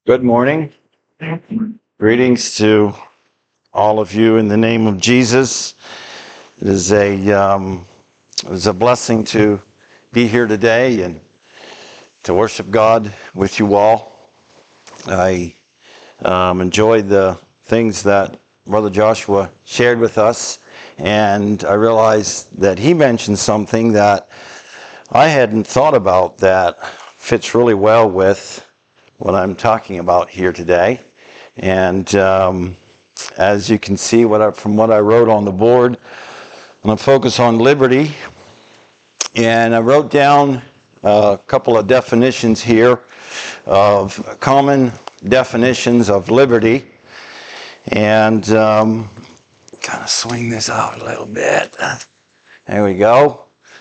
Good morning. Greetings to all of you in the name of Jesus. It is a blessing to be here today and to worship God with you all. I enjoyed the things that Brother Joshua shared with us, and I realized that he mentioned something that I hadn't thought about that fits really well with what I'm talking about here today. And as you can see from what I wrote on the board, I'm going to focus on liberty. And I wrote down a couple of definitions here of common definitions of liberty. And kind of swing this out a little bit. There we go.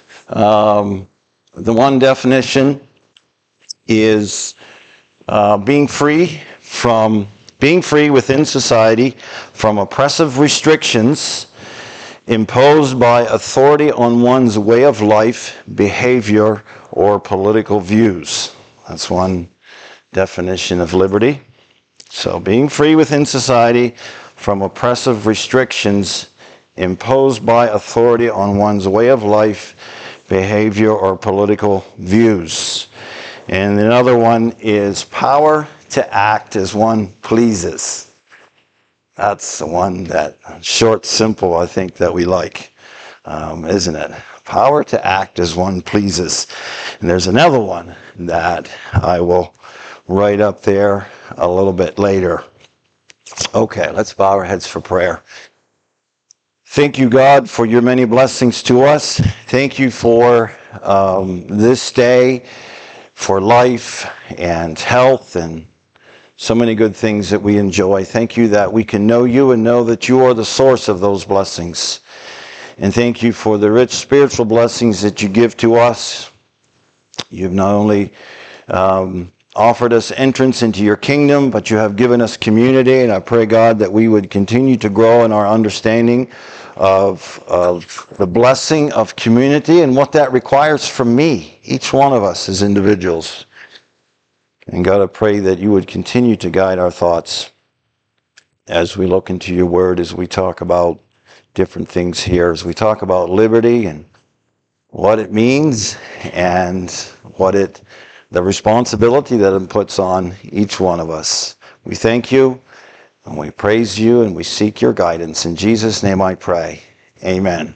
The one definition is being free within society from oppressive restrictions imposed by authority on one's way of life, behavior, or political views. That's one definition of liberty. So being free within society from oppressive restrictions imposed by authority on one's way of life, behavior, or political views. And another one is power to act as one pleases. That's the one that short, simple, I think that we like, isn't it? Power to act as one pleases. And there's another one that I will write up there a little bit later. Okay, let's bow our heads for prayer. Thank you, God, for your many blessings to us. Thank you for this day, for life and health and so many good things that we enjoy. Thank you that we can know you and know that you are the source of those blessings. And thank you for the rich spiritual blessings that you give to us. You've not only offered us entrance into your kingdom, but you have given us community. And I pray, God, that we would continue to grow in our understanding of the blessing of community and what that requires from me, each one of us as individuals. And God, I pray that you would continue to guide our thoughts as we look into your word, as we talk about different things here, as we talk about liberty and what it means and the responsibility that it puts on each one of us. We thank you. And we praise you and we seek your guidance. In Jesus' name I pray. Amen.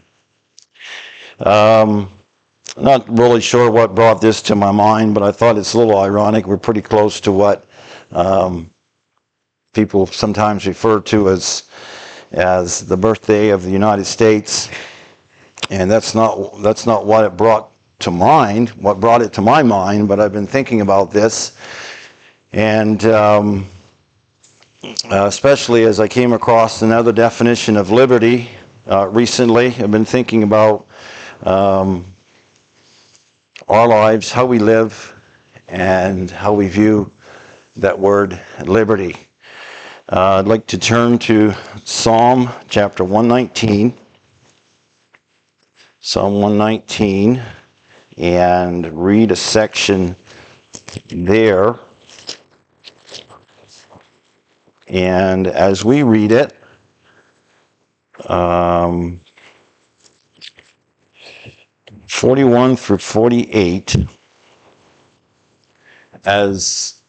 Not really sure what brought this to my mind, but I thought it's a little ironic. We're pretty close to what people sometimes refer to as the birthday of the United States. And that's not what it brought to mind, what brought it to my mind, but I've been thinking about this. And especially as I came across another definition of liberty recently. I've been thinking about our lives, how we live, and how we view that word liberty. I'd like to turn to Psalm chapter 119. Psalm 119, and read a section there. And as we read it, 41 through 48, as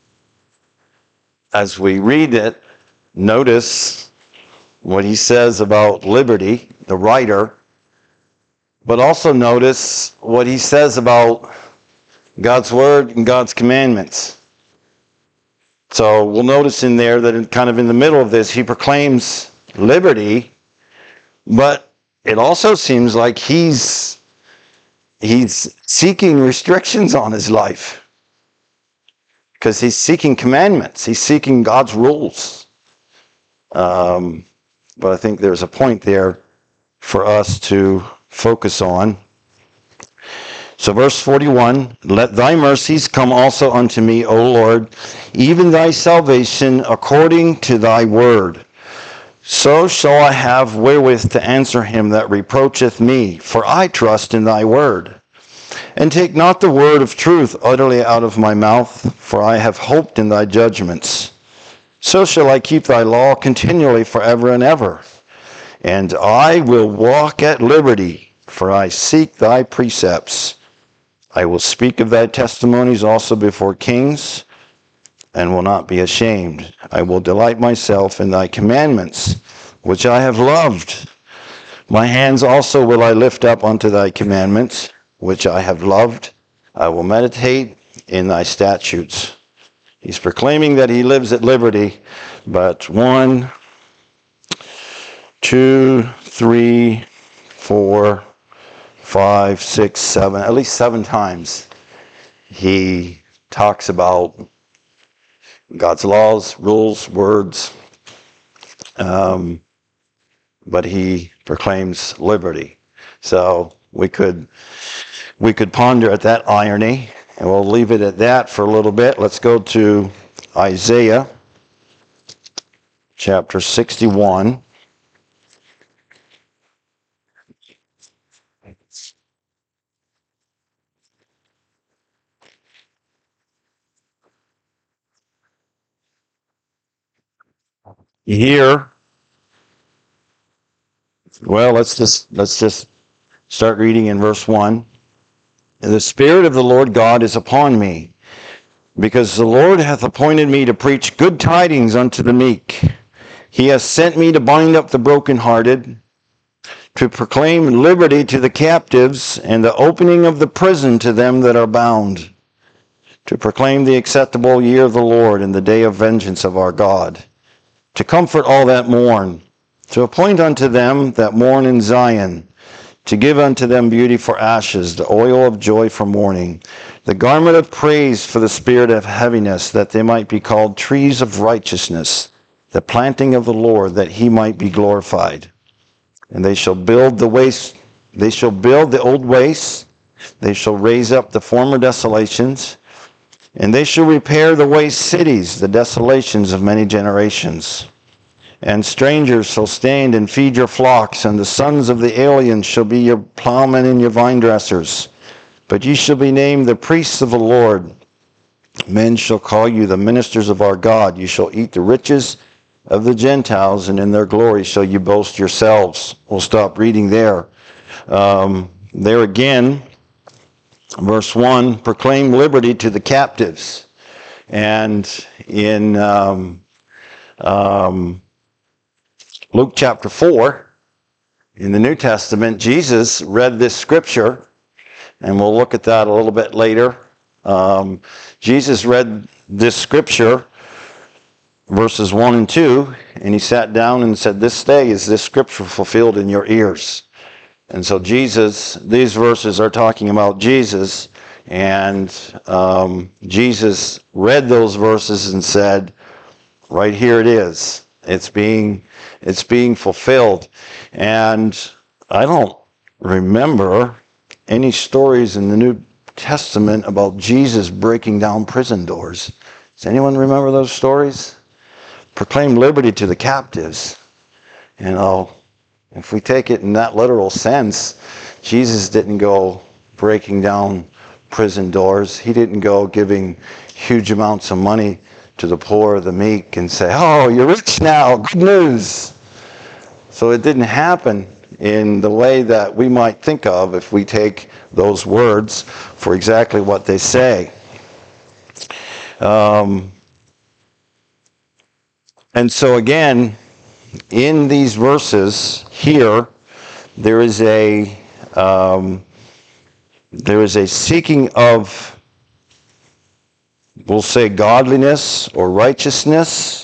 we read it, notice what he says about liberty, the writer, but also notice what he says about God's word and God's commandments. So we'll notice in there that kind of in the middle of this, he proclaims liberty, but it also seems like he's seeking restrictions on his life because he's seeking commandments. He's seeking God's rules. But I think there's a point there for us to focus on. So verse 41, let thy mercies come also unto me, O Lord, even thy salvation according to thy word. So shall I have wherewith to answer him that reproacheth me, for I trust in thy word. And take not the word of truth utterly out of my mouth, for I have hoped in thy judgments. So shall I keep thy law continually forever and ever. And I will walk at liberty, for I seek thy precepts. I will speak of thy testimonies also before kings, and will not be ashamed. I will delight myself in thy commandments, which I have loved. My hands also will I lift up unto thy commandments, which I have loved. I will meditate in thy statutes. He's proclaiming that he lives at liberty, but 1, 2, 3, 4, 5, 6, 7, at least 7 times he talks about God's laws, rules, words, but he proclaims liberty. So we could ponder at that irony, and we'll leave it at that for a little bit. Let's go to Isaiah chapter 61. Here, well, let's just start reading in verse 1. The Spirit of the Lord God is upon me, because the Lord hath appointed me to preach good tidings unto the meek. He hath sent me to bind up the brokenhearted, to proclaim liberty to the captives, and the opening of the prison to them that are bound, to proclaim the acceptable year of the Lord and the day of vengeance of our God, to comfort all that mourn, to appoint unto them that mourn in Zion, to give unto them beauty for ashes, the oil of joy for mourning, the garment of praise for the spirit of heaviness, that they might be called trees of righteousness, the planting of the Lord, that he might be glorified. And they shall build the waste, they shall build the old wastes, they shall raise up the former desolations, and they shall repair the waste cities, the desolations of many generations. And strangers shall stand and feed your flocks, and the sons of the aliens shall be your plowmen and your vine dressers. But ye shall be named the priests of the Lord. Men shall call you the ministers of our God. You shall eat the riches of the Gentiles, and in their glory shall you boast yourselves. We'll stop reading there. There again, verse 1, proclaim liberty to the captives. And in Luke chapter 4, in the New Testament, Jesus read this scripture, and we'll look at that a little bit later. Jesus read this scripture, verses 1 and 2, and he sat down and said, "This day is this scripture fulfilled in your ears." And so Jesus, these verses are talking about Jesus, and Jesus read those verses and said, right here it is. It's being fulfilled. And I don't remember any stories in the New Testament about Jesus breaking down prison doors. Does anyone remember those stories? Proclaim liberty to the captives. You know, if we take it in that literal sense, Jesus didn't go breaking down prison doors. He didn't go giving huge amounts of money to the poor or the meek and say, "Oh, you're rich now, good news." So it didn't happen in the way that we might think of if we take those words for exactly what they say. And so again, in these verses here, there is a seeking of, we'll say, godliness or righteousness,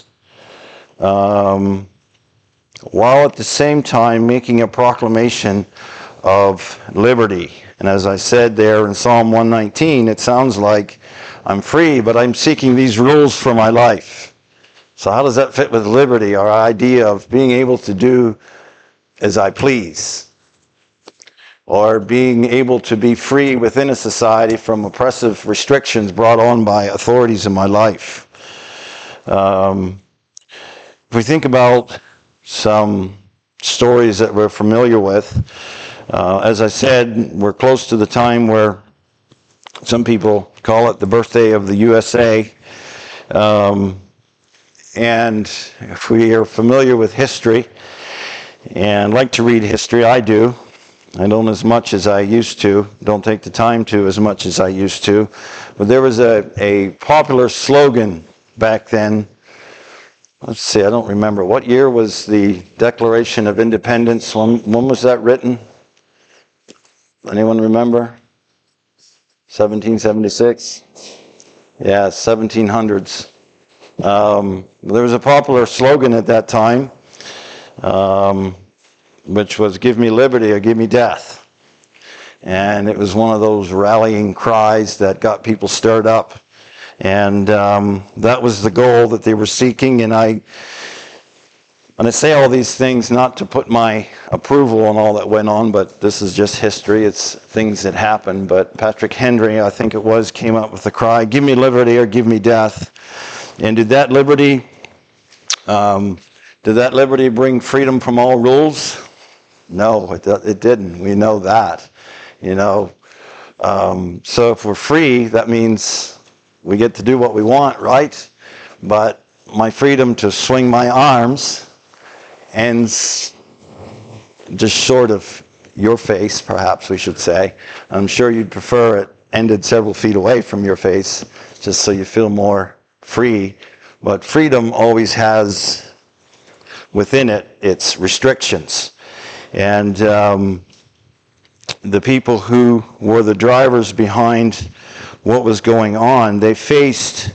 while at the same time making a proclamation of liberty. And as I said there in Psalm 119, it sounds like I'm free, but I'm seeking these rules for my life. So how does that fit with liberty, our idea of being able to do as I please? Or being able to be free within a society from oppressive restrictions brought on by authorities in my life. If we think about some stories that we're familiar with, as I said, we're close to the time where some people call it the birthday of the USA. And if we are familiar with history and like to read history, I do. I don't as much as I used to. Don't take the time to as much as I used to. But there was a popular slogan back then. Let's see, I don't remember. What year was the Declaration of Independence? When was that written? Anyone remember? 1776? Yeah, 1700s. There was a popular slogan at that time, which was "Give me liberty or give me death." And it was one of those rallying cries that got people stirred up. And that was the goal that they were seeking. And I say all these things not to put my approval on all that went on, but this is just history. It's things that happened. But Patrick Henry, I think it was, came up with the cry, "Give me liberty or give me death." And did that liberty bring freedom from all rules? No, it didn't. We know that. So if we're free, that means we get to do what we want, right? But my freedom to swing my arms ends just short of your face, perhaps we should say. I'm sure you'd prefer it ended several feet away from your face, just so you feel more free. But freedom always has within it its restrictions. And the people who were the drivers behind what was going on, they faced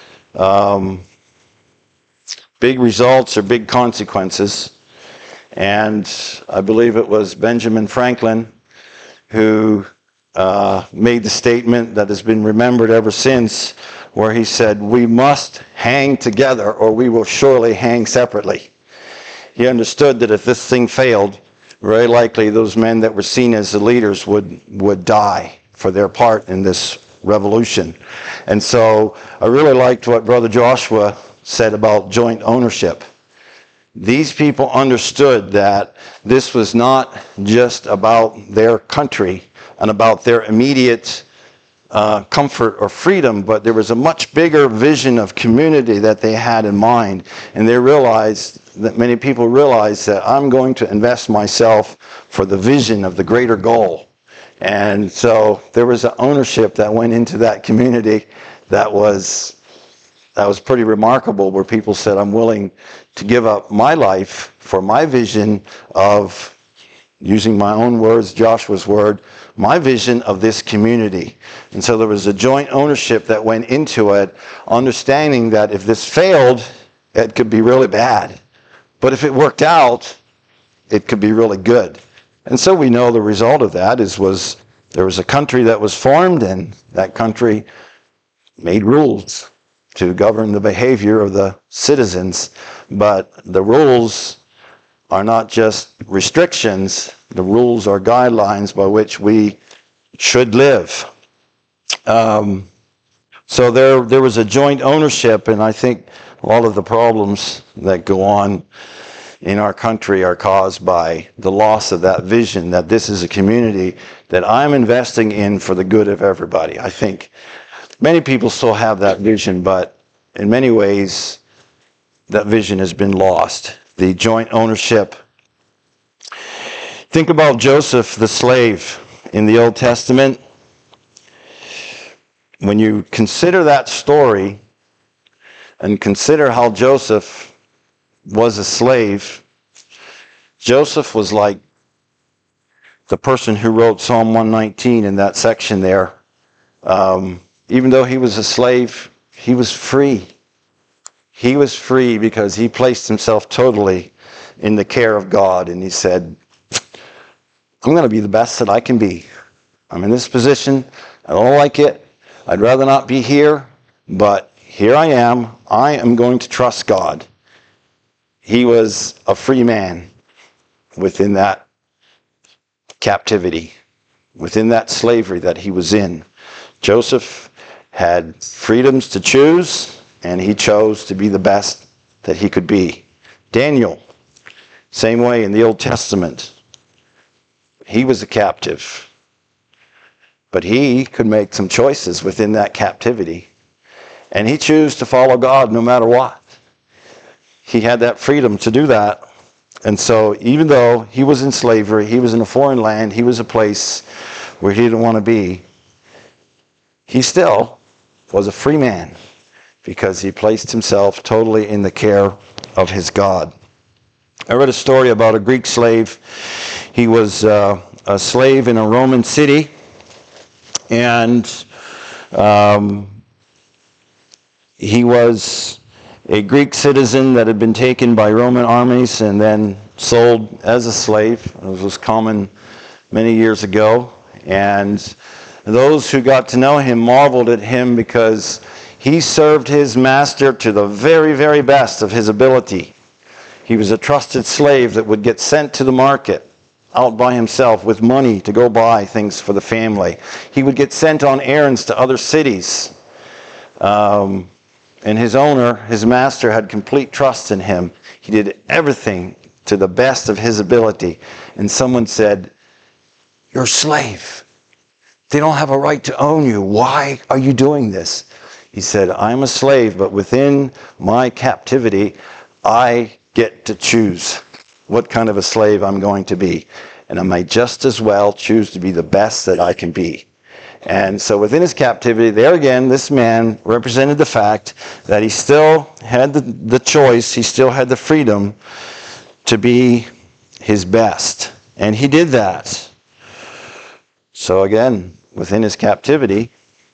big results or big consequences. And I believe it was Benjamin Franklin who made the statement that has been remembered ever since, where he said, "We must hang together or we will surely hang separately." He understood that if this thing failed, very likely those men that were seen as the leaders would die for their part in this revolution. And so I really liked what Brother Joshua said about joint ownership. These people understood that this was not just about their country and about their immediate comfort or freedom, but there was a much bigger vision of community that they had in mind. And they realized that many people realized that I'm going to invest myself for the vision of the greater goal. And so there was an ownership that went into that community that was pretty remarkable, where people said, "I'm willing to give up my life for my vision of," using my own words, Joshua's word, "my vision of this community." And so there was a joint ownership that went into it, understanding that if this failed, it could be really bad. But if it worked out, it could be really good. And so we know the result of that there was a country that was formed, and that country made rules to govern the behavior of the citizens. But the rules are not just restrictions. The rules are guidelines by which we should live. So there was a joint ownership, and I think a lot of the problems that go on in our country are caused by the loss of that vision, that this is a community that I'm investing in for the good of everybody. I think many people still have that vision, but in many ways, that vision has been lost. The joint ownership. Think about Joseph, the slave in the Old Testament. When you consider that story and consider how Joseph was a slave, Joseph was like the person who wrote Psalm 119 in that section there. Even though he was a slave, he was free. He was free because he placed himself totally in the care of God. And he said, "I'm going to be the best that I can be. I'm in this position. I don't like it. I'd rather not be here. But here I am. I am going to trust God." He was a free man within that captivity, within that slavery that he was in. Joseph had freedoms to choose, and he chose to be the best that he could be. Daniel, same way in the Old Testament. He was a captive, but he could make some choices within that captivity, and he chose to follow God no matter what. he had that freedom to do that. And so even though he was in slavery, he was in a foreign land, he was a place where he didn't want to be, he still was a free man because he placed himself totally in the care of his God. I read a story about a Greek slave. He was a slave in a Roman city, and he was a Greek citizen that had been taken by Roman armies and then sold as a slave. It was common many years ago. And those who got to know him marveled at him because he served his master to the very, very best of his ability. He was a trusted slave that would get sent to the market out by himself with money to go buy things for the family. He would get sent on errands to other cities. And his owner, his master, had complete trust in him. He did everything to the best of his ability. And someone said, "You're a slave. They don't have a right to own you. Why are you doing this?" He said, "I'm a slave, but within my captivity, I get to choose what kind of a slave I'm going to be. And I may just as well choose to be the best that I can be." And so within his captivity, there again, this man represented the fact that he still had the choice, he still had the freedom to be his best. And he did that. So again, within his captivity,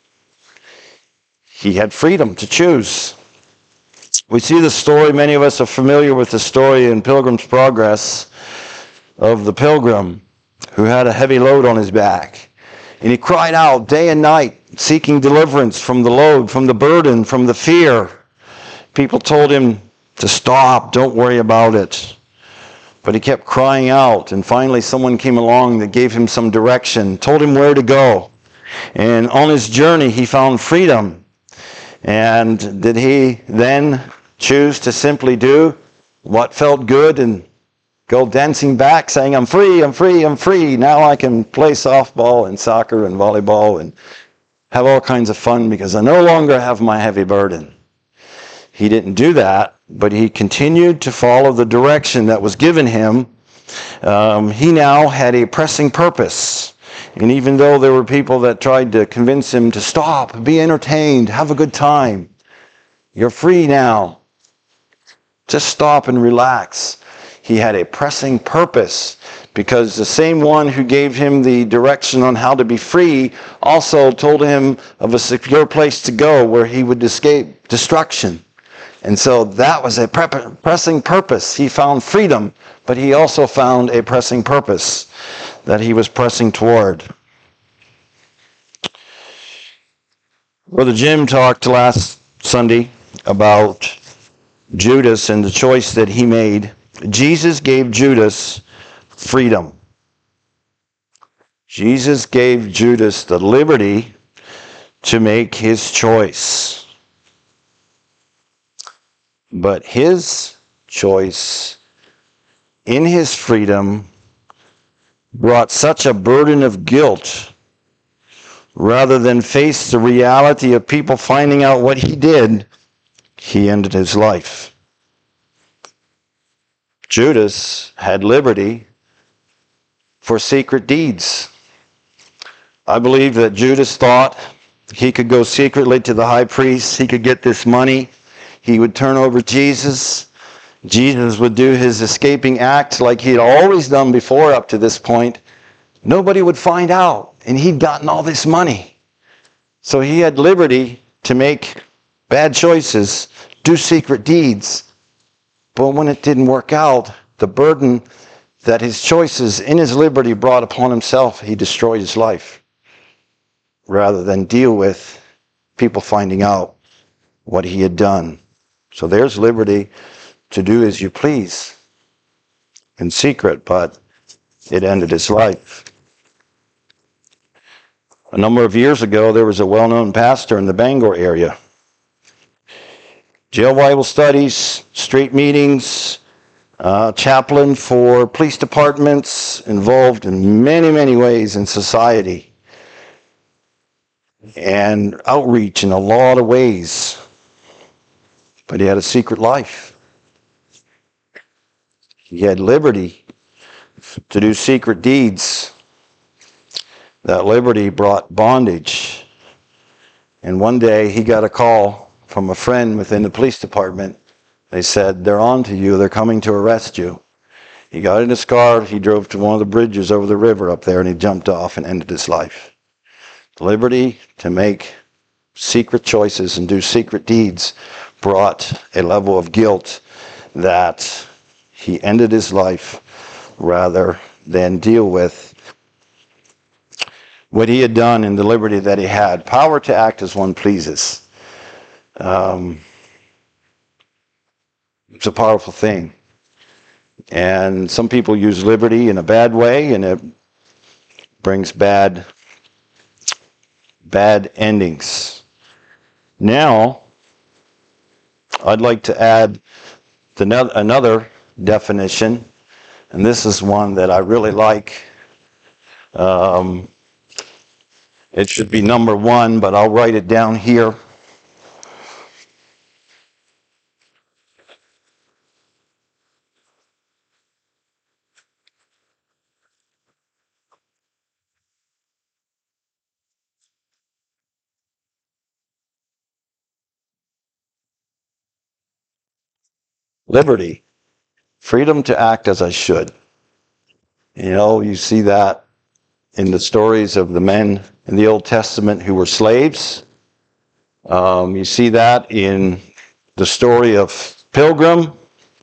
he had freedom to choose. We see the story, many of us are familiar with the story in Pilgrim's Progress of the pilgrim who had a heavy load on his back. And he cried out day and night, seeking deliverance from the load, from the burden, from the fear. People told him to stop, don't worry about it. But he kept crying out, and finally someone came along that gave him some direction, told him where to go. And on his journey he found freedom. And did he then choose to simply do what felt good and go dancing back, saying, "I'm free, I'm free, I'm free. Now I can play softball and soccer and volleyball and have all kinds of fun because I no longer have my heavy burden"? He didn't do that, but he continued to follow the direction that was given him. He now had a pressing purpose. And even though there were people that tried to convince him to stop, be entertained, have a good time, "You're free now. Just stop and relax." He had a pressing purpose because the same one who gave him the direction on how to be free also told him of a secure place to go where he would escape destruction. And so that was a pressing purpose. He found freedom, but he also found a pressing purpose that he was pressing toward. Brother Jim talked last Sunday about Judas and the choice that he made. Jesus gave Judas freedom. Jesus gave Judas the liberty to make his choice. But his choice in his freedom brought such a burden of guilt. Rather than face the reality of people finding out what he did, he ended his life. Judas had liberty for secret deeds. I believe that Judas thought he could go secretly to the high priest, he could get this money, he would turn over Jesus. Jesus would do his escaping act like he had always done before up to this point. Nobody would find out, and he'd gotten all this money. So he had liberty to make bad choices, do secret deeds. But when it didn't work out, the burden that his choices in his liberty brought upon himself, he destroyed his life rather than deal with people finding out what he had done. So there's liberty to do as you please in secret, but it ended his life. A number of years ago, there was a well-known pastor in the Bangor area. Jail Bible studies, street meetings, chaplain for police departments, involved in many, many ways in society, and outreach in a lot of ways. But he had a secret life. He had liberty to do secret deeds. That liberty brought bondage. And one day he got a call from a friend within the police department. They said, "They're on to you. They're coming to arrest you." He got in his car. He drove to one of the bridges over the river up there, and he jumped off and ended his life. Liberty to make secret choices and do secret deeds brought a level of guilt that he ended his life rather than deal with what he had done and the liberty that he had. Power to act as one pleases. It's a powerful thing. And some people use liberty in a bad way, and it brings bad endings. Now, I'd like to add another definition, and this is one that I really like. It should be number 1, but I'll write it down here. Liberty. Freedom to act as I should. You know, you see that in the stories of the men in the Old Testament who were slaves. You see that in the story of Pilgrim.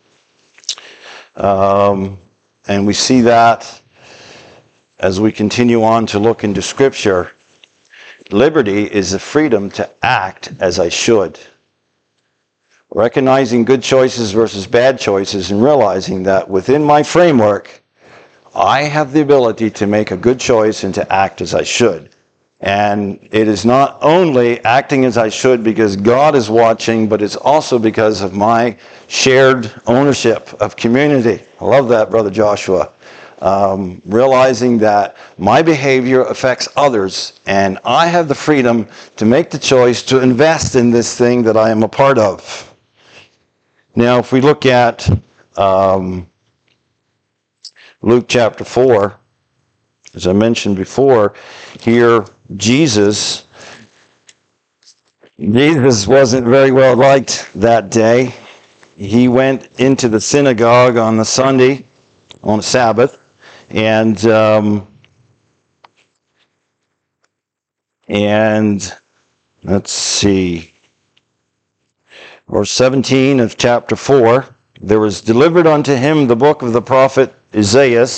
And we see that as we continue on to look into Scripture. Liberty is the freedom to act as I should. Recognizing good choices versus bad choices and realizing that within my framework, I have the ability to make a good choice and to act as I should. And it is not only acting as I should because God is watching, but it's also because of my shared ownership of community. I love that, Brother Joshua. Realizing that my behavior affects others, and I have the freedom to make the choice to invest in this thing that I am a part of. Now, if we look at Luke chapter 4, as I mentioned before, here Jesus wasn't very well liked that day. He went into the synagogue on the Sunday, on the Sabbath, and let's see, verse 17 of chapter 4, there was delivered unto him the book of the prophet Isaiah,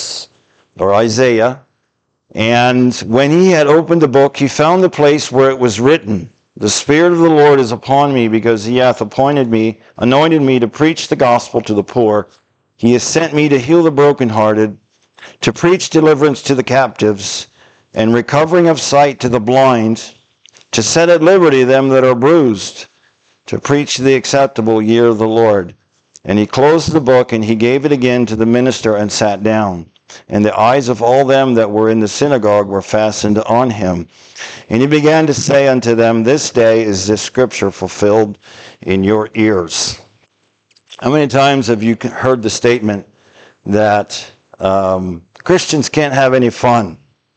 and when he had opened the book, he found the place where it was written, "The Spirit of the Lord is upon me, because he hath anointed me to preach the gospel to the poor. He has sent me to heal the brokenhearted, to preach deliverance to the captives, and recovering of sight to the blind, to set at liberty them that are bruised, to preach the acceptable year of the Lord." And he closed the book, and he gave it again to the minister, and sat down. And the eyes of all them that were in the synagogue were fastened on him. And he began to say unto them, "This day is this scripture fulfilled in your ears." How many times have you heard the statement that Christians can't have any fun?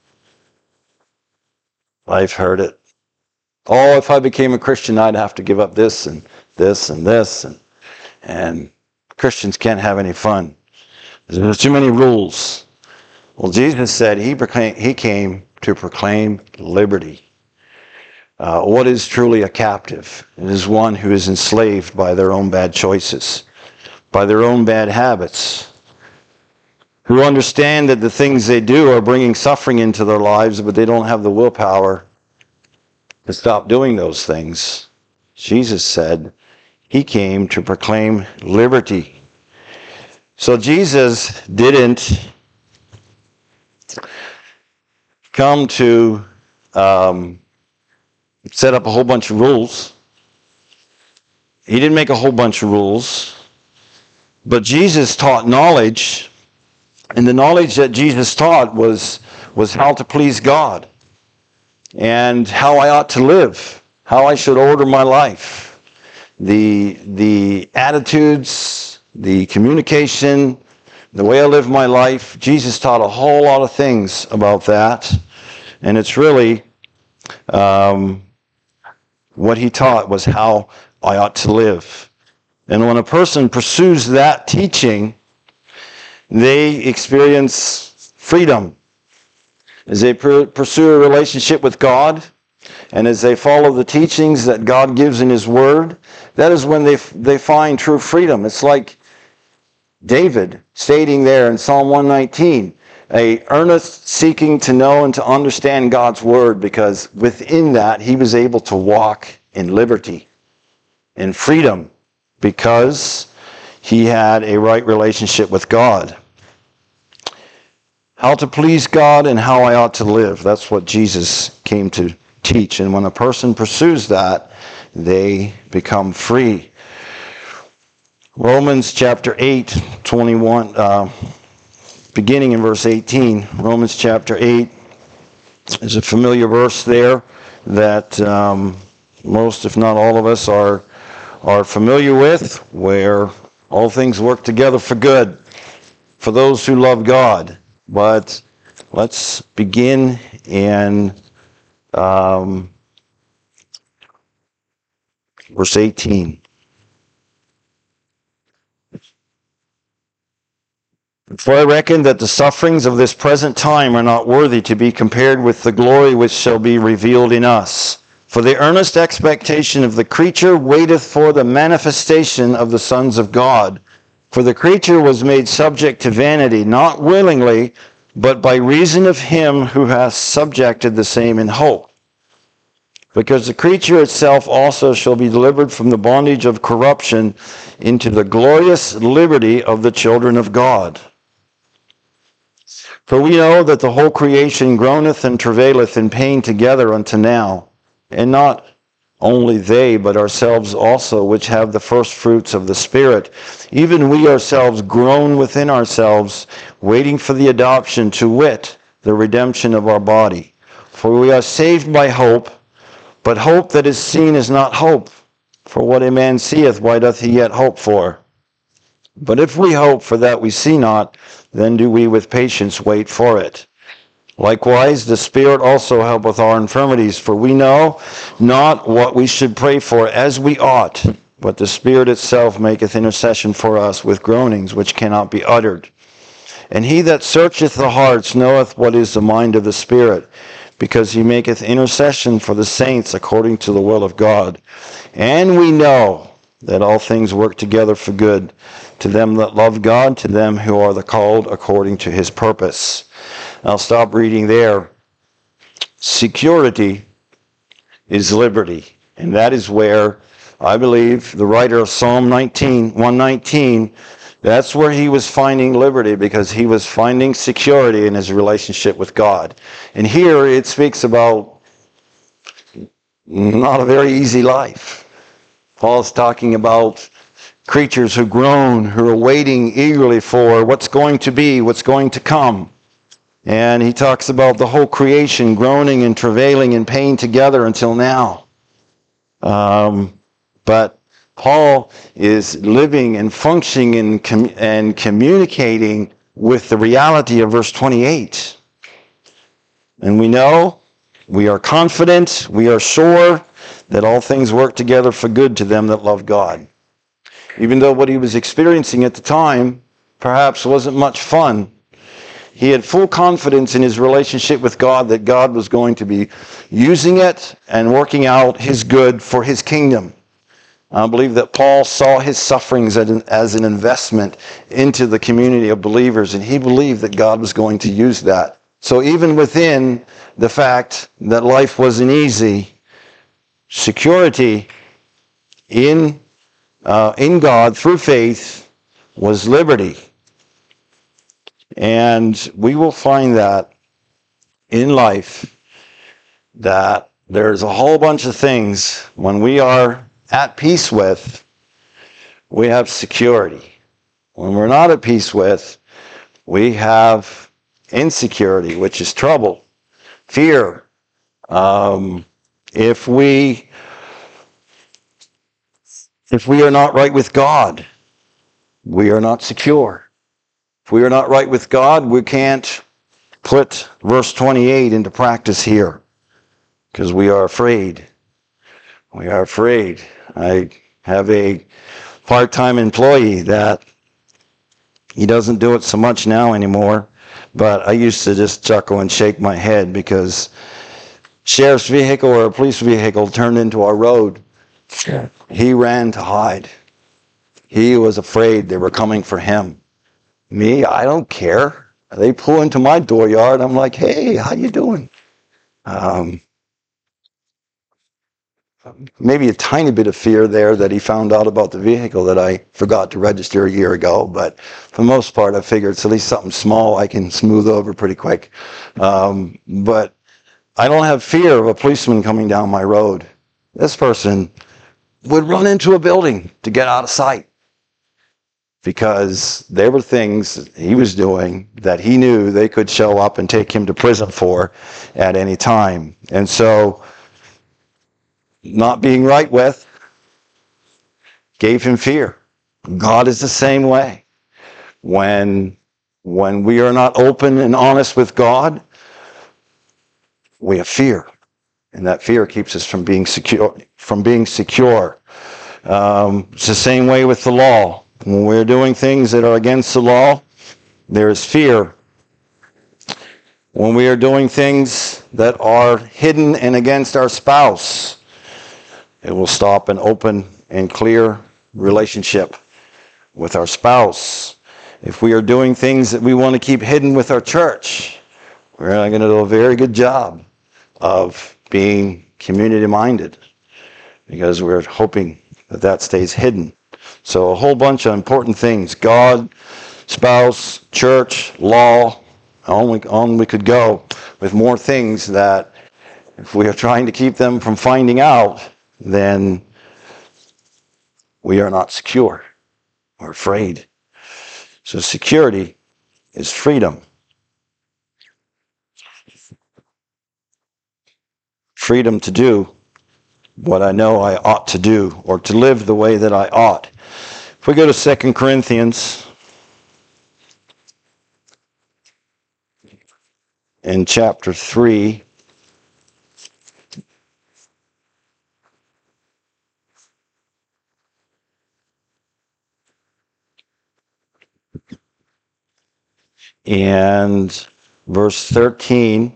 I've heard it. Oh, if I became a Christian, I'd have to give up this and this and this, and Christians can't have any fun. There's too many rules. Well, Jesus said he came to proclaim liberty. What is truly a captive? It is one who is enslaved by their own bad choices, by their own bad habits, who understand that the things they do are bringing suffering into their lives, but they don't have the willpower to stop doing those things. Jesus said he came to proclaim liberty. So Jesus didn't come to set up a whole bunch of rules. He didn't make a whole bunch of rules. But Jesus taught knowledge, and the knowledge that Jesus taught was how to please God and how I ought to live, how I should order my life, the attitudes, the communication the way I live my life. Jesus taught a whole lot of things about that. And it's really what he taught was how I ought to live. And when a person pursues that teaching, they experience freedom. As they pursue a relationship with God, and as they follow the teachings that God gives in his word, that is when they find true freedom. It's like David stating there in Psalm 119, a earnest seeking to know and to understand God's word, because within that he was able to walk in liberty, in freedom, because he had a right relationship with God. How to please God and how I ought to live. That's what Jesus came to teach. And when a person pursues that, they become free. Romans chapter 8, 21, beginning in verse 18. Romans chapter 8 is a familiar verse there that most, if not all of us, are familiar with, where all things work together for good for those who love God. But let's begin in verse 18. For I reckon that the sufferings of this present time are not worthy to be compared with the glory which shall be revealed in us. For the earnest expectation of the creature waiteth for the manifestation of the sons of God. For the creature was made subject to vanity, not willingly, but by reason of him who hath subjected the same in hope. Because the creature itself also shall be delivered from the bondage of corruption into the glorious liberty of the children of God. For we know that the whole creation groaneth and travaileth in pain together unto now, and not only they, but ourselves also, which have the first fruits of the Spirit, even we ourselves groan within ourselves, waiting for the adoption, to wit, the redemption of our body. For we are saved by hope, but hope that is seen is not hope. For what a man seeth, why doth he yet hope for? But if we hope for that we see not, then do we with patience wait for it. Likewise, the Spirit also helpeth our infirmities, for we know not what we should pray for as we ought, but the Spirit itself maketh intercession for us with groanings which cannot be uttered. And he that searcheth the hearts knoweth what is the mind of the Spirit, because he maketh intercession for the saints according to the will of God. And we know that all things work together for good, to them that love God, to them who are the called according to his purpose. I'll stop reading there. Security is liberty. And that is where I believe the writer of Psalm 119, that's where he was finding liberty, because he was finding security in his relationship with God. And here it speaks about not a very easy life. Paul's talking about creatures who groan, who are waiting eagerly for what's going to be, what's going to come. And he talks about the whole creation groaning and travailing in pain together until now. But Paul is living and functioning and communicating with the reality of verse 28. And we know, we are confident, we are sure that all things work together for good to them that love God. Even though what he was experiencing at the time perhaps wasn't much fun, he had full confidence in his relationship with God that God was going to be using it and working out his good for his kingdom. I believe that Paul saw his sufferings as an investment into the community of believers, and he believed that God was going to use that. So even within the fact that life wasn't easy, security in God through faith was liberty. And we will find that in life, that there's a whole bunch of things when we are at peace with, we have security. When we're not at peace with, we have insecurity, which is trouble, fear. If we are not right with God, we are not secure. If we are not right with God, we can't put verse 28 into practice here because we are afraid. We are afraid. I have a part-time employee that he doesn't do it so much now anymore, but I used to just chuckle and shake my head because sheriff's vehicle or a police vehicle turned into our road. He ran to hide. He was afraid they were coming for him. Me, I don't care. They pull into my dooryard. I'm like, hey, how you doing? Maybe a tiny bit of fear there that he found out about the vehicle that I forgot to register a year ago. But for the most part, I figured it's at least something small I can smooth over pretty quick. But I don't have fear of a policeman coming down my road. This person would run into a building to get out of sight because there were things he was doing that he knew they could show up and take him to prison for at any time. And so not being right with gave him fear. God is the same way. When we are not open and honest with God, we have fear. And that fear keeps us from being secure. It's the same way with the law. When we're doing things that are against the law, there is fear. When we are doing things that are hidden and against our spouse, it will stop an open and clear relationship with our spouse. If we are doing things that we want to keep hidden with our church, we're not going to do a very good job of being community-minded because we're hoping that that stays hidden. So a whole bunch of important things: God, spouse, church, law. On we could go with more things that if we are trying to keep them from finding out, then we are not secure. We're afraid. So security is freedom. Freedom to do what I know I ought to do, or to live the way that I ought. If we go to 2 Corinthians in chapter 3, and verse 13,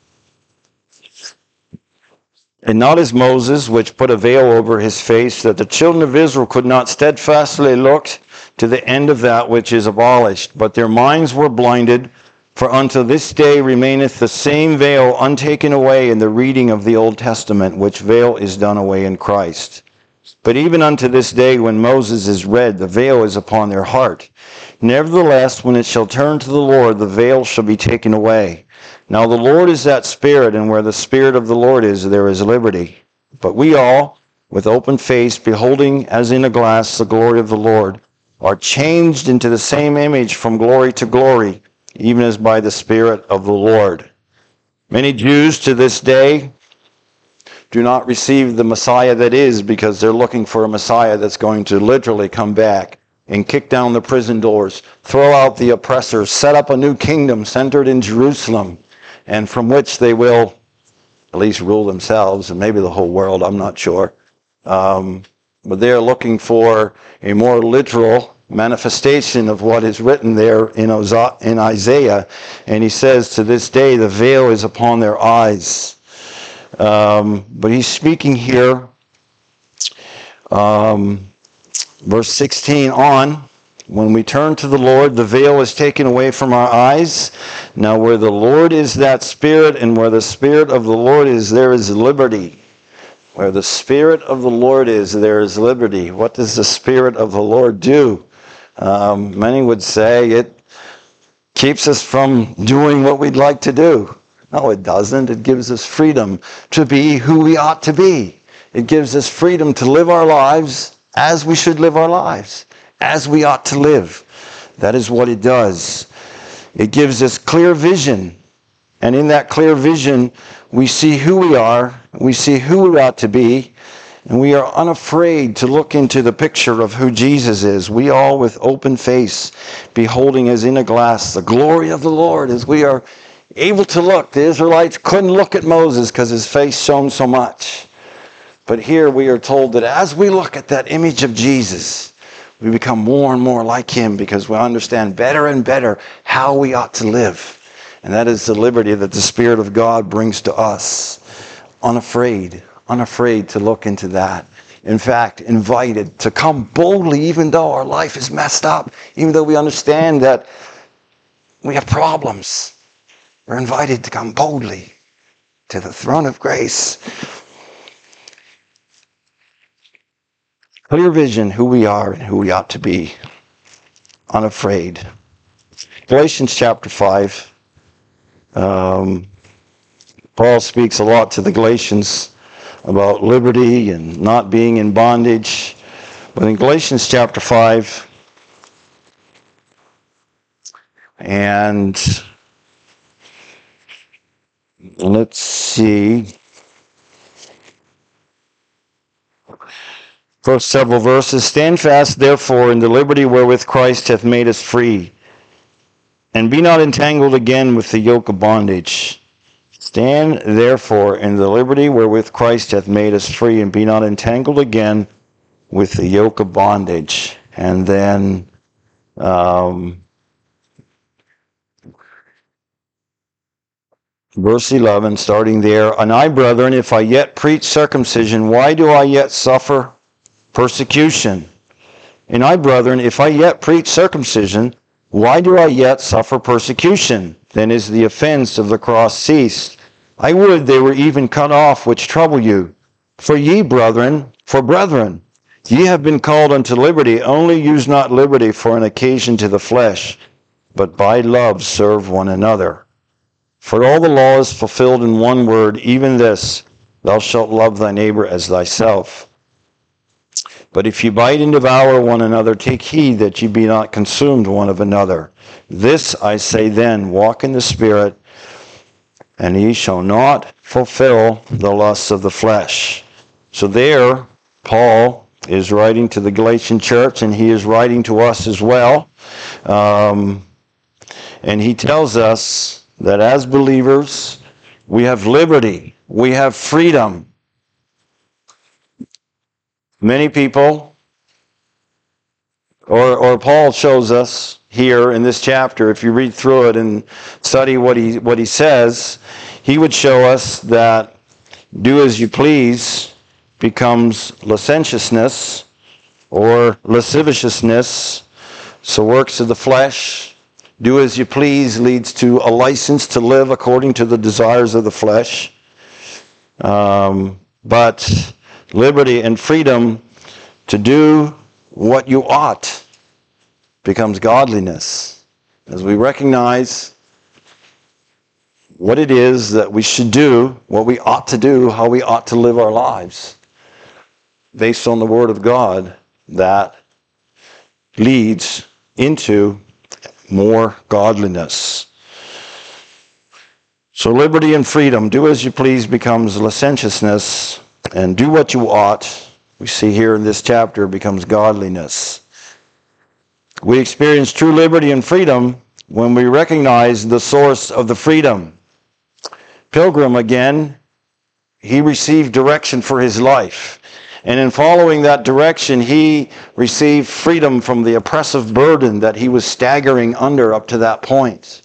and not as Moses, which put a veil over his face, that the children of Israel could not steadfastly look to the end of that which is abolished, but their minds were blinded. For unto this day remaineth the same veil untaken away in the reading of the Old Testament, which veil is done away in Christ. But even unto this day, when Moses is read, the veil is upon their heart. Nevertheless, when it shall turn to the Lord, the veil shall be taken away. Now the Lord is that Spirit, and where the Spirit of the Lord is, there is liberty. But we all, with open face, beholding as in a glass the glory of the Lord, are changed into the same image from glory to glory, even as by the Spirit of the Lord. Many Jews to this day do not receive the Messiah that is, because they're looking for a Messiah that's going to literally come back and kick down the prison doors, throw out the oppressors, set up a new kingdom centered in Jerusalem, and from which they will at least rule themselves, and maybe the whole world, I'm not sure. But they're looking for a more literal manifestation of what is written there in Isaiah. And he says, to this day, the veil is upon their eyes. But he's speaking here, verse 16 on, when we turn to the Lord, the veil is taken away from our eyes. Now where the Lord is, that Spirit, and where the Spirit of the Lord is, there is liberty. Where the Spirit of the Lord is, there is liberty. What does the Spirit of the Lord do? Many would say it keeps us from doing what we'd like to do. No, it doesn't. It gives us freedom to be who we ought to be. It gives us freedom to live our lives as we should live our lives, as we ought to live. That is what it does. It gives us clear vision. And in that clear vision, we see who we are, we see who we ought to be, And we are unafraid to look into the picture of who Jesus is. We all with open face, beholding as in a glass the glory of the Lord, as we are able to look. The Israelites couldn't look at Moses because his face shone so much. But here we are told that as we look at that image of Jesus, we become more and more like him because we understand better and better how we ought to live. And that is the liberty that the Spirit of God brings to us. Unafraid to look into that. In fact, invited to come boldly even though our life is messed up, even though we understand that we have problems. We're invited to come boldly to the throne of grace. Clear vision who we are and who we ought to be. Unafraid. Galatians chapter 5. Paul speaks a lot to the Galatians about liberty and not being in bondage. But in Galatians chapter 5, and let's see, first several verses. Stand fast, therefore, in the liberty wherewith Christ hath made us free, and be not entangled again with the yoke of bondage. Stand therefore in the liberty wherewith Christ hath made us free, and be not entangled again with the yoke of bondage. And then verse 11, starting there. And I, brethren, if I yet preach circumcision, why do I yet suffer persecution? And I, brethren, if I yet preach circumcision, why do I yet suffer persecution? Then is the offense of the cross ceased. I would they were even cut off which trouble you. For ye, brethren, ye have been called unto liberty. Only use not liberty for an occasion to the flesh, but by love serve one another. For all the law is fulfilled in one word, even this, thou shalt love thy neighbor as thyself. But if ye bite and devour one another, take heed that ye be not consumed one of another. This I say then, walk in the Spirit, and ye shall not fulfill the lusts of the flesh. So there, Paul is writing to the Galatian church, and he is writing to us as well. And he tells us that as believers, we have liberty, we have freedom. Many people, or Paul shows us here in this chapter, if you read through it and study what he says, he would show us that do as you please becomes licentiousness or lasciviousness. So works of the flesh, do as you please, leads to a license to live according to the desires of the flesh. But liberty and freedom to do what you ought becomes godliness. As we recognize what it is that we should do, what we ought to do, how we ought to live our lives, based on the Word of God, that leads into more godliness. So liberty and freedom, do as you please, becomes licentiousness, and do what you ought, we see here in this chapter, becomes godliness. We experience true liberty and freedom when we recognize the source of the freedom. Pilgrim, again, he received direction for his life. And in following that direction, he received freedom from the oppressive burden that he was staggering under up to that point.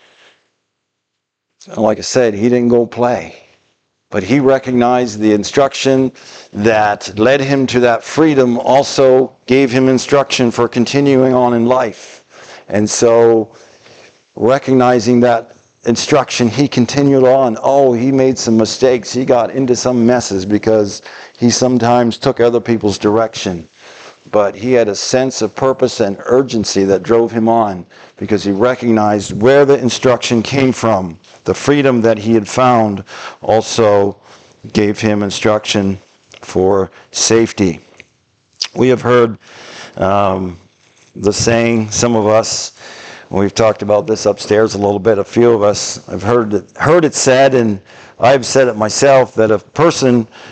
And like I said, he didn't go play. But he recognized the instruction that led him to that freedom also gave him instruction for continuing on in life. And so, recognizing that instruction, he continued on. Oh, he made some mistakes. He got into some messes because he sometimes took other people's direction. But he had a sense of purpose and urgency that drove him on because he recognized where the instruction came from. The freedom that he had found also gave him instruction for safety. We have heard the saying, some of us, we've talked about this upstairs a little bit, a few of us, I've heard it said, and I've said it myself, that a person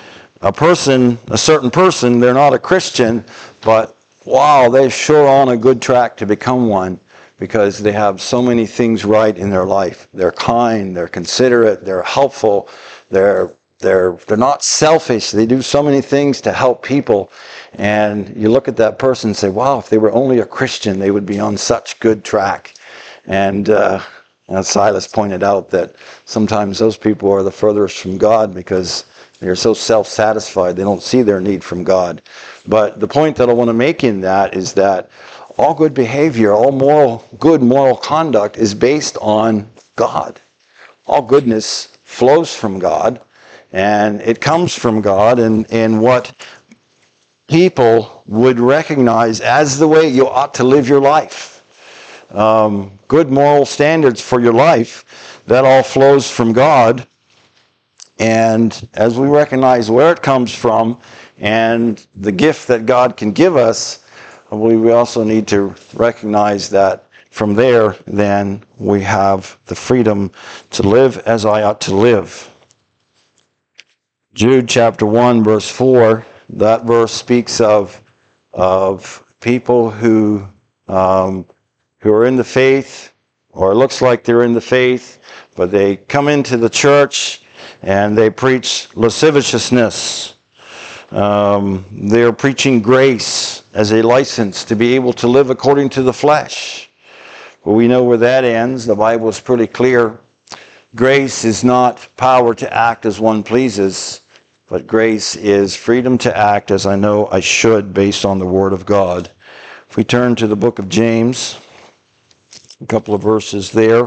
a certain person, they're not a Christian, but wow, they're sure on a good track to become one because they have so many things right in their life. They're kind, they're considerate, they're helpful, they're not selfish. They do so many things to help people. And you look at that person and say, wow, if they were only a Christian, they would be on such good track. And as Silas pointed out, that sometimes those people are the furthest from God because they're so self-satisfied, they don't see their need from God. But the point that I want to make in that is that all good behavior, all good moral conduct is based on God. All goodness flows from God, and it comes from God, and what people would recognize as the way you ought to live your life. Good moral standards for your life, that all flows from God. And as we recognize where it comes from and the gift that God can give us, I believe we also need to recognize that from there, then we have the freedom to live as I ought to live. Jude chapter 1, verse 4, that verse speaks of people who are in the faith, or it looks like they're in the faith, but they come into the church and they preach lasciviousness. They're preaching grace as a license to be able to live according to the flesh. Well, we know where that ends. The Bible is pretty clear. Grace is not power to act as one pleases, but grace is freedom to act as I know I should based on the Word of God. If we turn to the book of James, a couple of verses there.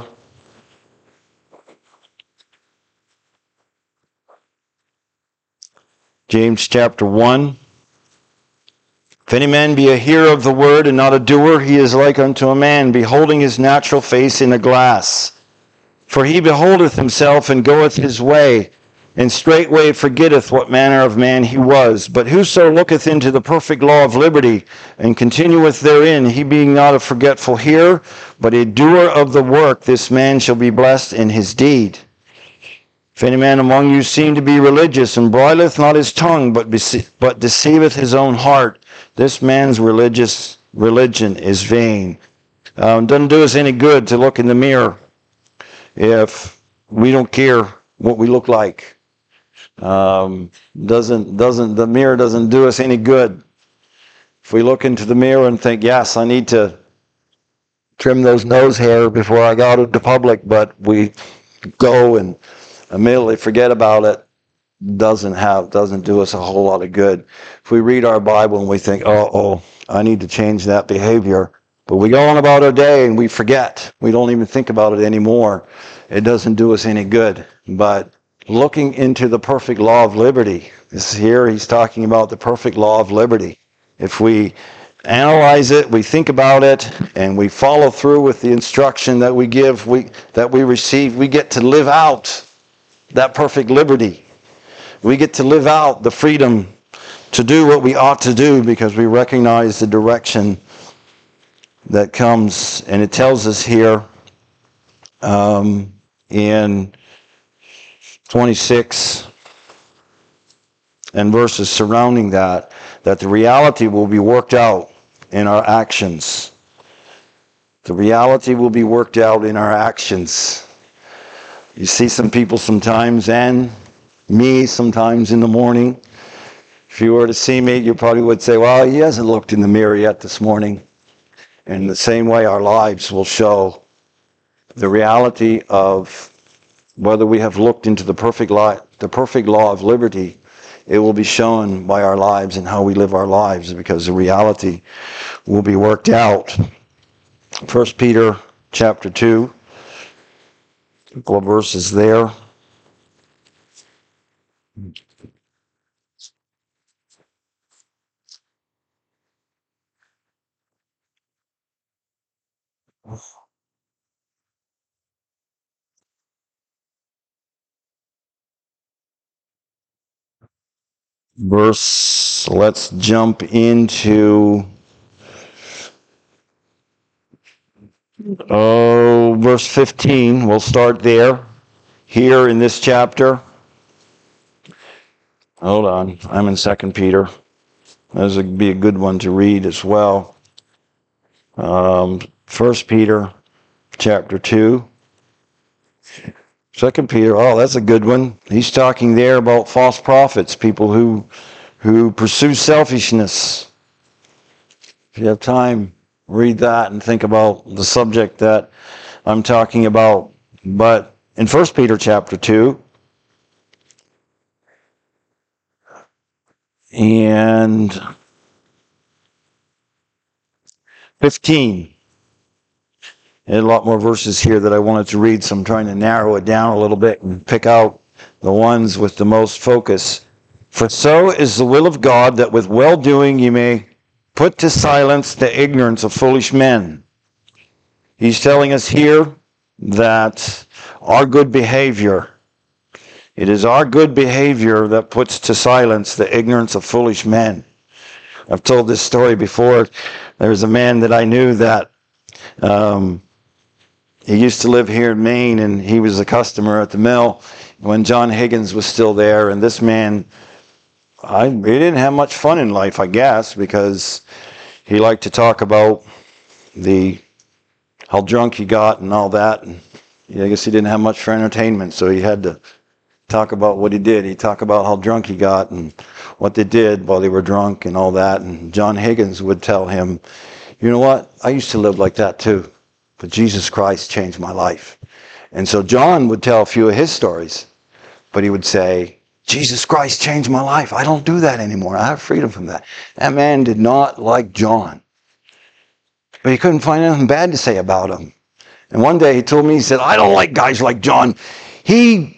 James chapter 1. If any man be a hearer of the word and not a doer, he is like unto a man beholding his natural face in a glass. For he beholdeth himself and goeth his way, and straightway forgetteth what manner of man he was. But whoso looketh into the perfect law of liberty, and continueth therein, he being not a forgetful hearer, but a doer of the work, this man shall be blessed in his deed. If any man among you seem to be religious, and bridleth not his tongue, but deceiveth his own heart, this man's religion is vain. It doesn't do us any good to look in the mirror if we don't care what we look like. The mirror doesn't do us any good. If we look into the mirror and think, yes, I need to trim those nose hair before I go out into public, but we go and immediately forget about it, doesn't do us a whole lot of good. If we read our Bible and we think, oh, I need to change that behavior, but we go on about our day and we forget. We don't even think about it anymore. It doesn't do us any good. But looking into the perfect law of liberty, he's talking about the perfect law of liberty. If we analyze it, we think about it, and we follow through with the instruction that we give, that we receive, we get to live out that perfect liberty. We get to live out the freedom to do what we ought to do because we recognize the direction that comes. And it tells us here in 26 and verses surrounding that the reality will be worked out in our actions. The reality will be worked out in our actions. You see some people sometimes, and me sometimes in the morning. If you were to see me, you probably would say, well, he hasn't looked in the mirror yet this morning. And in the same way, our lives will show the reality of whether we have looked into the perfect law of liberty. It will be shown by our lives and how we live our lives, because the reality will be worked out. 1 Peter chapter 2. A couple of verses there. Let's jump into verse 15. We'll start there. Here in this chapter. Hold on. I'm in 2 Peter. This would be a good one to read as well. 1 Peter chapter 2. 2 Peter, oh, that's a good one. He's talking there about false prophets, people who pursue selfishness. If you have time, read that and think about the subject that I'm talking about. But in 1 Peter chapter 2, and 15. And a lot more verses here that I wanted to read, so I'm trying to narrow it down a little bit and pick out the ones with the most focus. For so is the will of God that with well-doing you may put to silence the ignorance of foolish men. He's telling us here that our good behavior, it is our good behavior that puts to silence the ignorance of foolish men. I've told this story before. There was a man that I knew that he used to live here in Maine, and he was a customer at the mill when John Higgins was still there. And this man, he didn't have much fun in life, I guess, because he liked to talk about how drunk he got and all that. And I guess he didn't have much for entertainment, so he had to talk about what he did. He'd talk about how drunk he got and what they did while they were drunk and all that. And John Higgins would tell him, you know what, I used to live like that too, but Jesus Christ changed my life. And so John would tell a few of his stories, but he would say, Jesus Christ changed my life. I don't do that anymore. I have freedom from that. That man did not like John, but he couldn't find anything bad to say about him. And one day he told me, he said, I don't like guys like John. He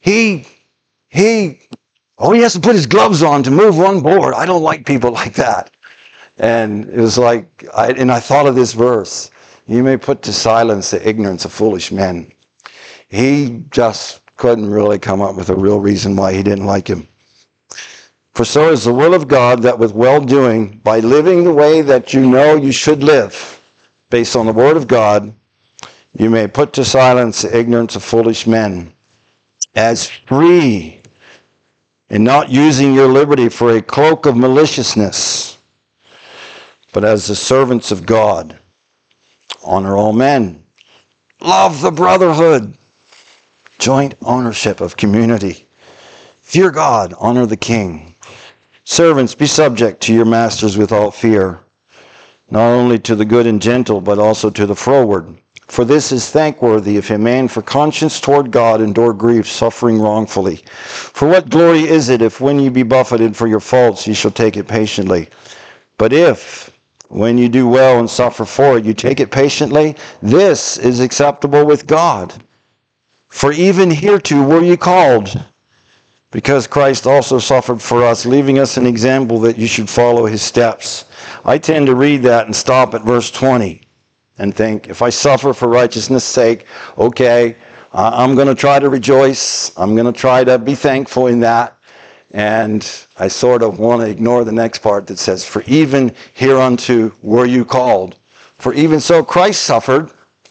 has to put his gloves on to move one board. I don't like people like that. And it was like, I thought of this verse. You may put to silence the ignorance of foolish men. He just couldn't really come up with a real reason why he didn't like him. For so is the will of God that with well-doing, by living the way that you know you should live, based on the Word of God, you may put to silence the ignorance of foolish men, as free, and not using your liberty for a cloak of maliciousness, but as the servants of God. Honor all men. Love the brotherhood. Joint ownership of community. Fear God. Honor the king. Servants, be subject to your masters with all fear, not only to the good and gentle, but also to the froward. For this is thankworthy if a man for conscience toward God endure grief, suffering wrongfully. For what glory is it if when you be buffeted for your faults, you shall take it patiently? But if, when you do well and suffer for it, you take it patiently, this is acceptable with God. For even hereto were you called, because Christ also suffered for us, leaving us an example that you should follow his steps. I tend to read that and stop at verse 20 and think, if I suffer for righteousness' sake, okay, I'm going to try to rejoice. I'm going to try to be thankful in that. And I sort of want to ignore the next part that says, for even hereunto were you called. For even so Christ suffered,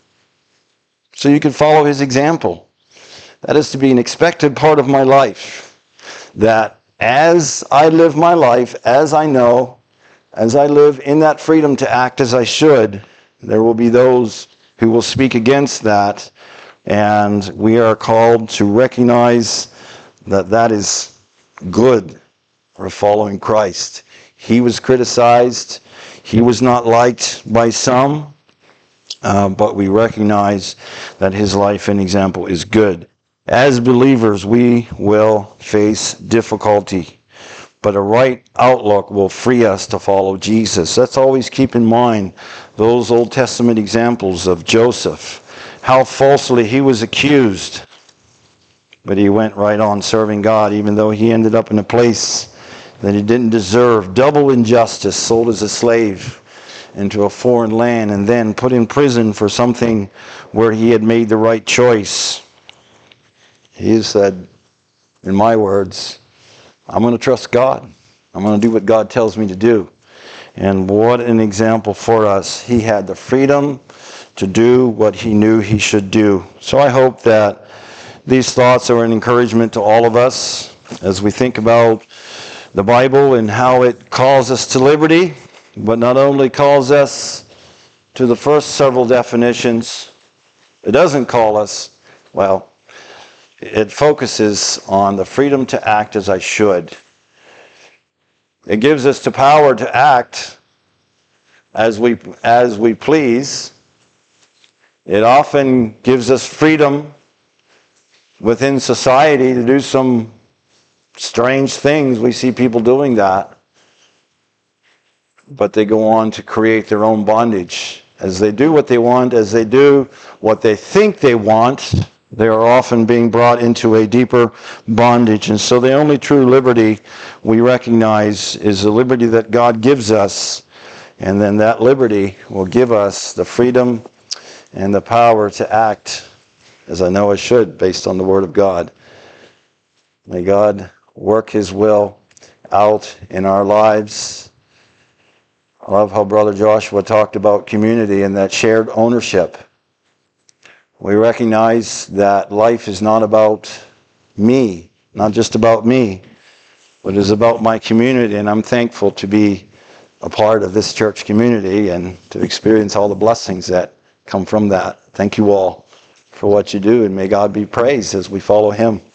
so you could follow his example. That is to be an expected part of my life. That as I live my life, as I know, as I live in that freedom to act as I should, there will be those who will speak against that. And we are called to recognize that that is good for following Christ. He was criticized. He was not liked by some. But we recognize that his life and example is good. As believers, we will face difficulty, but a right outlook will free us to follow Jesus. Let's always keep in mind those Old Testament examples of Joseph, how falsely he was accused, but he went right on serving God, even though he ended up in a place that he didn't deserve. Double injustice, sold as a slave into a foreign land, and then put in prison for something where he had made the right choice. He said, in my words, I'm going to trust God. I'm going to do what God tells me to do. And what an example for us. He had the freedom to do what he knew he should do. So I hope that these thoughts are an encouragement to all of us as we think about the Bible and how it calls us to liberty, but not only calls us to the first several definitions, it doesn't call us, well, it focuses on the freedom to act as I should. It gives us the power to act as we please. It often gives us freedom within society to do some strange things. We see people doing that. But they go on to create their own bondage. As they do what they want, as they do what they think they want, they are often being brought into a deeper bondage. And so the only true liberty we recognize is the liberty that God gives us. And then that liberty will give us the freedom and the power to act as I know I should, based on the Word of God. May God work His will out in our lives. I love how Brother Joshua talked about community and that shared ownership. We recognize that life is not about me, not just about me, but is about my community, and I'm thankful to be a part of this church community and to experience all the blessings that come from that. Thank you all for what you do, and may God be praised as we follow Him.